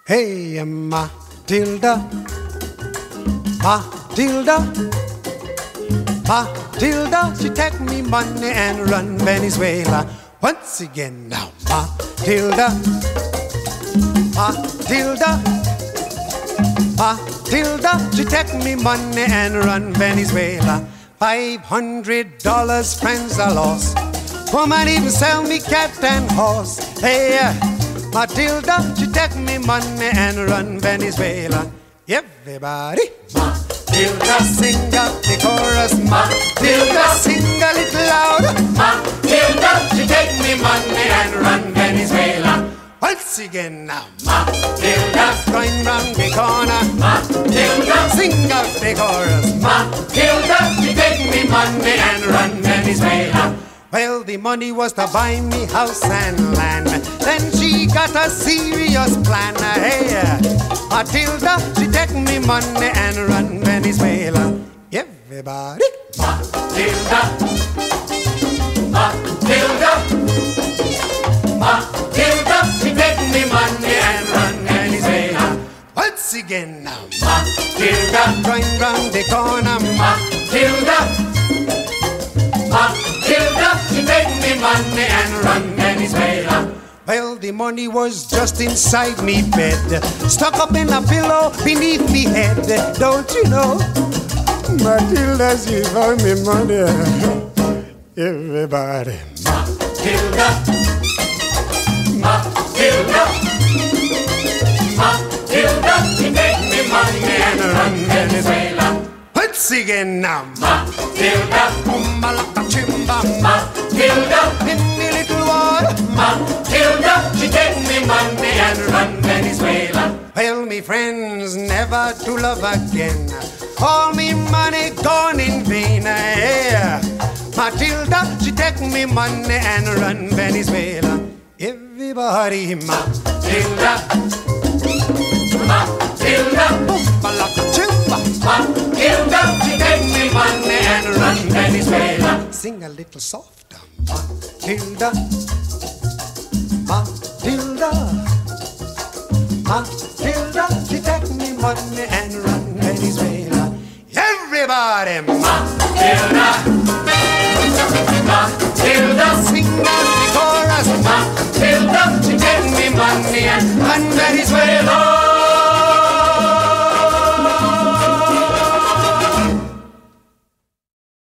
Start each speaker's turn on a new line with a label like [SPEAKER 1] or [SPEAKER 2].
[SPEAKER 1] Hey, Matilda, Matilda, Matilda, she take me money and run Venezuela. Once again now, Matilda, Matilda, Matilda, she take me money and run Venezuela. $500 friends I lost. Woman even sell me cat and horse. Hey, Matilda, she take me money and run Venezuela. Everybody, Matilda, sing out the chorus. Matilda, sing a little louder. Matilda, she take me money and run Venezuela. Once again now, Matilda, going round the corner. Matilda, sing out the chorus. Matilda, she take me money and run Venezuela. Well, the money was to buy me house and land. Then she got a serious plan. Hey, Matilda, she take me money and run Venezuela. Everybody, Matilda, Matilda, Matilda, she take me money and run Venezuela. Once again now, Matilda, going round the corner. Matilda, Matilda, she take me money and run Venezuela. Well, the money was just inside me bed, stuck up in a pillow beneath me head. Don't you know, Matilda, she found me money. Everybody, Matilda, Matilda, Matilda, she take me money and run Venezuela. Once again now, Matilda, Malaka Chimba, Matilda, in the little water, Matilda, she take me money and run Venezuela. Well, me friends, never to love again. All me money gone in vain. Yeah. Matilda, she take me money and run Venezuela. Everybody, Matilda, Matilda, Malaka Chimba, Matilda, she take me money and run Venezuela. Sing a little softer, Matilda, Matilda, Matilda, she take me money and run Venezuela. Everybody, Matilda, Matilda, sing out the chorus. Matilda, she take me money and run Venezuela.